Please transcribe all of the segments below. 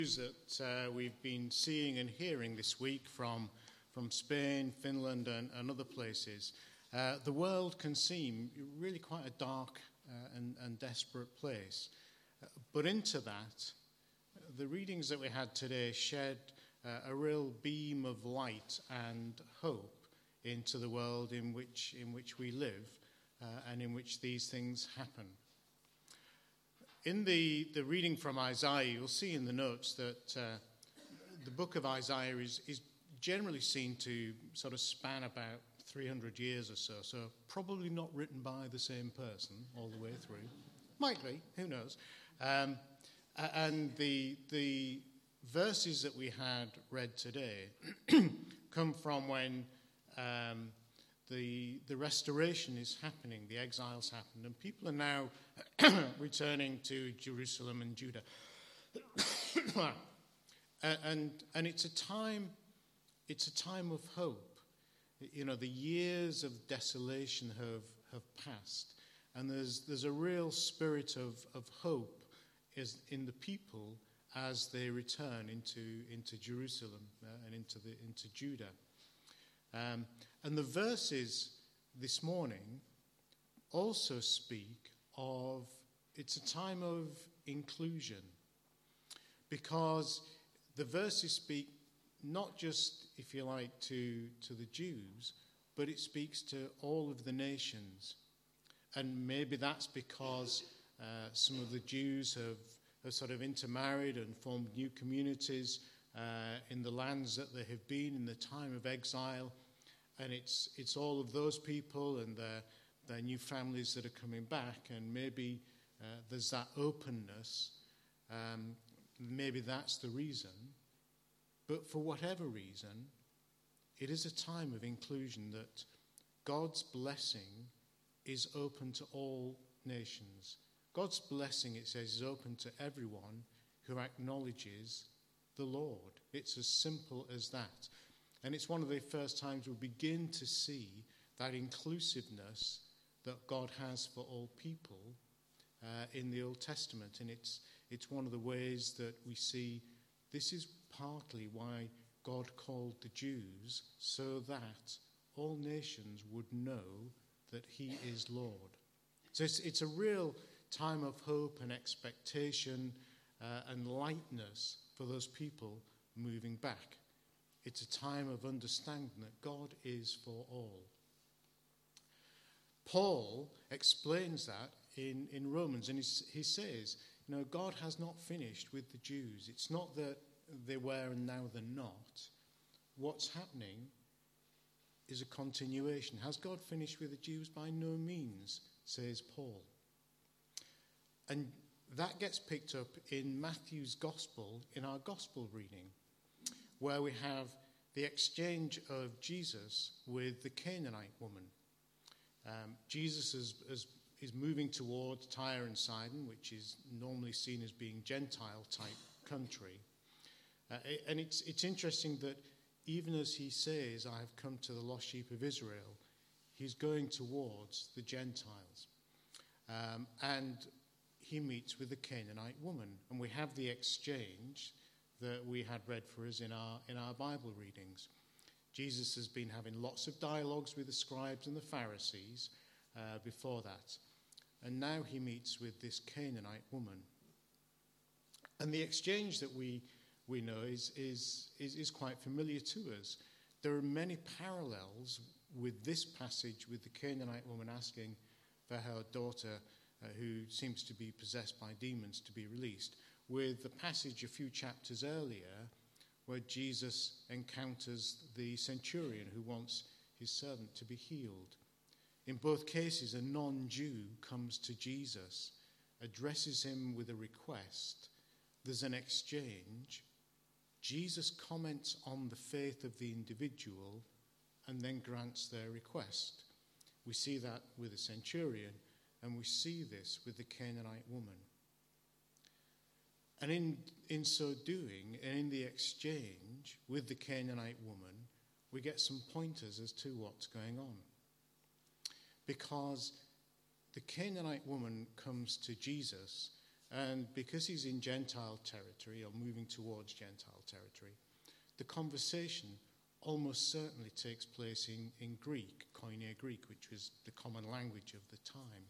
That we've been seeing and hearing this week from Spain, Finland, and other places, the world can seem really quite a dark and desperate place. But into that, the readings that we had today shed a real beam of light and hope into the world in which we live and in which these things happen. In the reading from Isaiah, you'll see in the notes that the book of Isaiah is generally seen to sort of span about 300 years or so, so probably not written by the same person all the way through. Might be, who knows. And the verses that we had read today come from when the restoration is happening, the exile's happened, and people are now returning to Jerusalem and Judah. and it's a time of hope. You know, the years of desolation have passed, and there's a real spirit of hope in the people as they return into Jerusalem and into Judah. And the verses this morning also speak of it's a time of inclusion, because the verses speak not just, if you like, to the Jews, but it speaks to all of the nations. And maybe that's because some of the Jews have sort of intermarried and formed new communities in the lands that they have been in the time of exile. And it's all of those people and their new families that are coming back, and maybe there's that openness. Maybe that's the reason. But for whatever reason, it is a time of inclusion, that God's blessing is open to all nations. God's blessing, it says, is open to everyone who acknowledges the Lord. It's as simple as that. And it's one of the first times we begin to see that inclusiveness that God has for all people in the Old Testament. And it's one of the ways that we see this is partly why God called the Jews, so that all nations would know that he is Lord. So it's a real time of hope and expectation and lightness for those people moving back. It's a time of understanding that God is for all. Paul explains that in Romans, and he says, you know, God has not finished with the Jews. It's not that they were and now they're not. What's happening is a continuation. Has God finished with the Jews? By no means, says Paul. And that gets picked up in Matthew's Gospel, in our Gospel reading, where we have the exchange of Jesus with the Canaanite woman. Jesus is moving towards Tyre and Sidon, which is normally seen as being Gentile-type country. And it's interesting that even as he says, I have come to the lost sheep of Israel, he's going towards the Gentiles. And he meets with the Canaanite woman. And we have the exchange that we had read for us in our Bible readings. Jesus has been having lots of dialogues with the scribes and the Pharisees before that. And now he meets with this Canaanite woman. And the exchange that we know is quite familiar to us. There are many parallels with this passage, with the Canaanite woman asking for her daughter, who seems to be possessed by demons, to be released, with the passage a few chapters earlier where Jesus encounters the centurion who wants his servant to be healed. In both cases, a non-Jew comes to Jesus, addresses him with a request. There's an exchange. Jesus comments on the faith of the individual and then grants their request. We see that with the centurion, and we see this with the Canaanite woman. And in so doing, and in the exchange with the Canaanite woman, we get some pointers as to what's going on. Because the Canaanite woman comes to Jesus And because he's in Gentile territory, or moving towards Gentile territory, the conversation almost certainly takes place in Greek, Koine Greek, which was the common language of the time.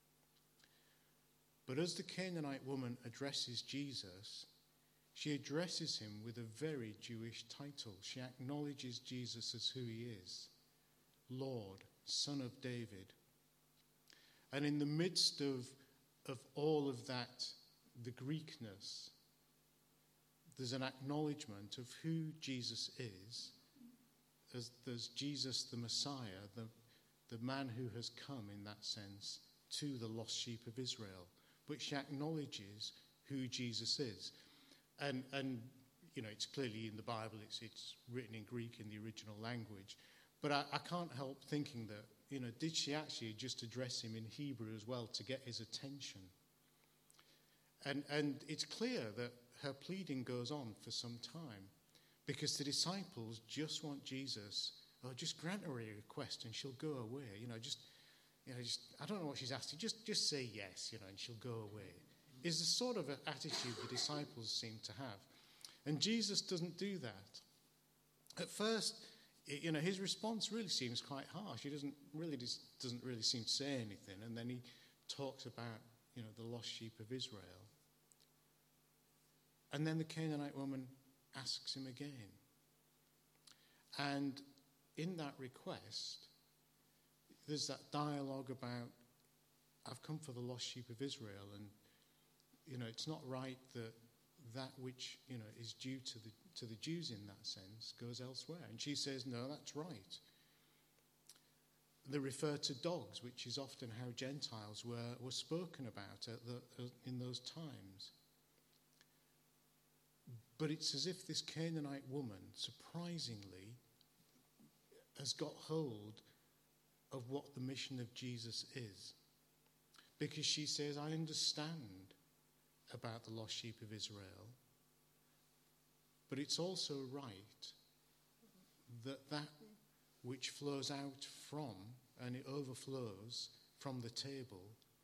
But as the Canaanite woman addresses Jesus, she addresses him with a very Jewish title. She acknowledges Jesus as who he is, Lord, Son of David. And in the midst of all of that, the Greekness, there's an acknowledgement of who Jesus is, as there's Jesus the Messiah, the man who has come in that sense to the lost sheep of Israel. But she acknowledges who Jesus is. And you know, it's clearly in the Bible, it's written in Greek in the original language. But I can't help thinking that, you know, did she actually just address him in Hebrew as well to get his attention? And it's clear that her pleading goes on for some time, because the disciples just want Jesus, oh, just grant her a request and she'll go away. Just I don't know what she's asking, just say yes, and she'll go away. Is the sort of attitude the disciples seem to have. And Jesus doesn't do that. At first, his response really seems quite harsh. He doesn't really seem to say anything. And then he talks about, the lost sheep of Israel. And then the Canaanite woman asks him again. And in that request, there's that dialogue about, I've come for the lost sheep of Israel, and it's not right that which is due to the Jews in that sense goes elsewhere. And she says, no, that's right. They refer to dogs, which is often how Gentiles were spoken about in those times. But it's as if this Canaanite woman, surprisingly, has got hold of what the mission of Jesus is. Because she says, I understand about the lost sheep of Israel, but it's also right that which flows out from, and it overflows from the table,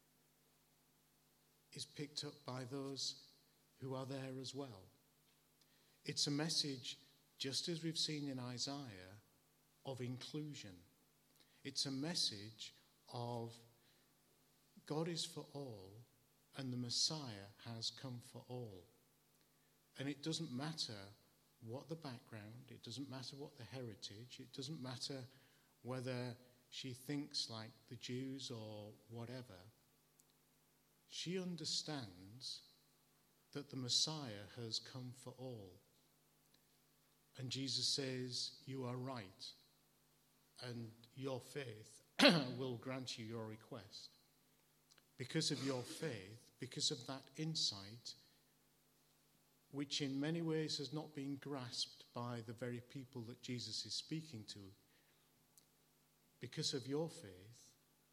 is picked up by those who are there as well. It's a message, just as we've seen in Isaiah, of inclusion. It's a message of God is for all, and the Messiah has come for all. And it doesn't matter what the background, it doesn't matter what the heritage, it doesn't matter whether she thinks like the Jews or whatever. She understands that the Messiah has come for all. And Jesus says, you are right, and your faith will grant you your request. Because of your faith, because of that insight, which in many ways has not been grasped by the very people that Jesus is speaking to, because of your faith,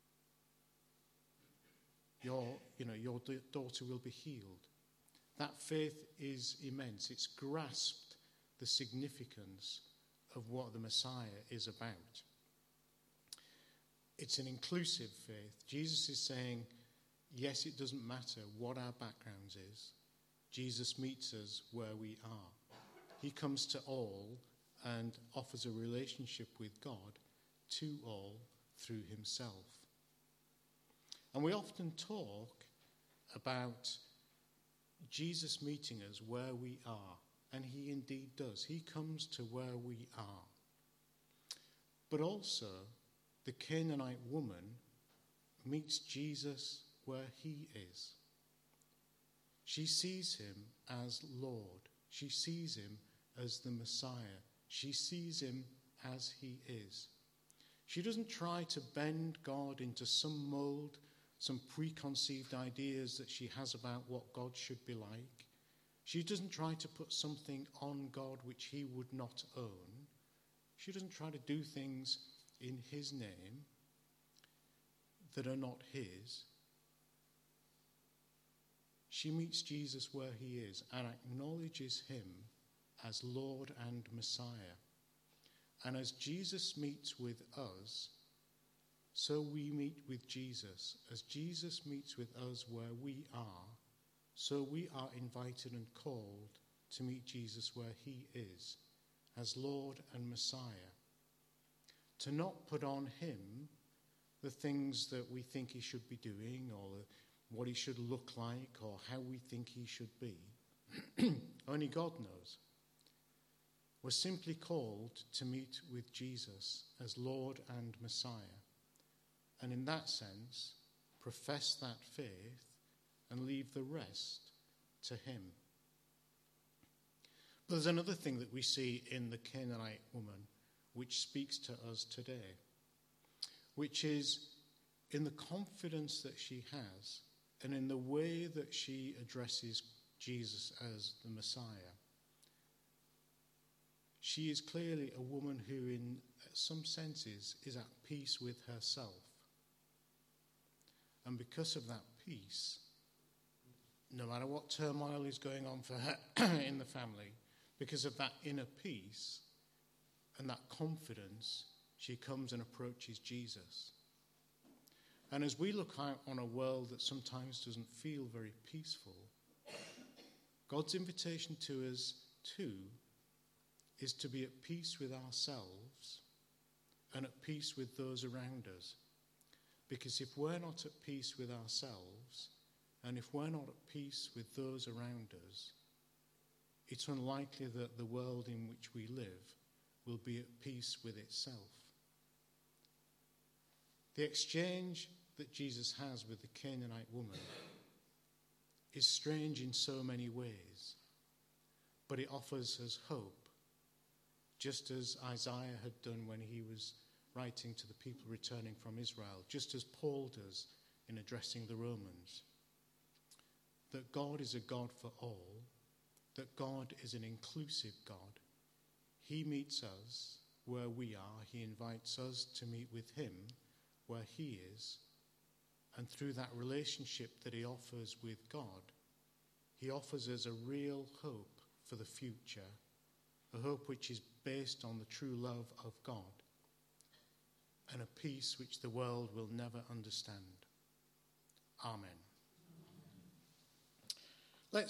your daughter will be healed. That faith is immense. It's grasped the significance of what the Messiah is about. It's an inclusive faith. Jesus is saying, yes, it doesn't matter what our background is. Jesus meets us where we are. He comes to all and offers a relationship with God to all through himself. And we often talk about Jesus meeting us where we are. And he indeed does. He comes to where we are. But also, the Canaanite woman meets Jesus where he is. She sees him as Lord. She sees him as the Messiah. She sees him as he is. She doesn't try to bend God into some mold, some preconceived ideas that she has about what God should be like. She doesn't try to put something on God which he would not own. She doesn't try to do things in his name that are not his. She meets Jesus where he is and acknowledges him as Lord and Messiah. And as Jesus meets with us, so we meet with Jesus. As Jesus meets with us where we are, so we are invited and called to meet Jesus where he is, as Lord and Messiah. To not put on him the things that we think he should be doing, or what he should look like, or how we think he should be. Only God knows. We're simply called to meet with Jesus as Lord and Messiah, and in that sense, profess that faith and leave the rest to him. But there's another thing that we see in the Canaanite woman which speaks to us today, which is in the confidence that she has and in the way that she addresses Jesus as the Messiah. She is clearly a woman who, in some senses, is at peace with herself. And because of that peace, no matter what turmoil is going on for her in the family, because of that inner peace and that confidence, she comes and approaches Jesus. And as we look out on a world that sometimes doesn't feel very peaceful, God's invitation to us too is to be at peace with ourselves and at peace with those around us. Because if we're not at peace with ourselves, and if we're not at peace with those around us, it's unlikely that the world in which we live will be at peace with itself. The exchange that Jesus has with the Canaanite woman is strange in so many ways, but it offers us hope, just as Isaiah had done when he was writing to the people returning from Israel, just as Paul does in addressing the Romans. That God is a God for all, that God is an inclusive God. He meets us where we are. He invites us to meet with him where he is. And through that relationship that he offers with God, he offers us a real hope for the future, a hope which is based on the true love of God, and a peace which the world will never understand. Amen.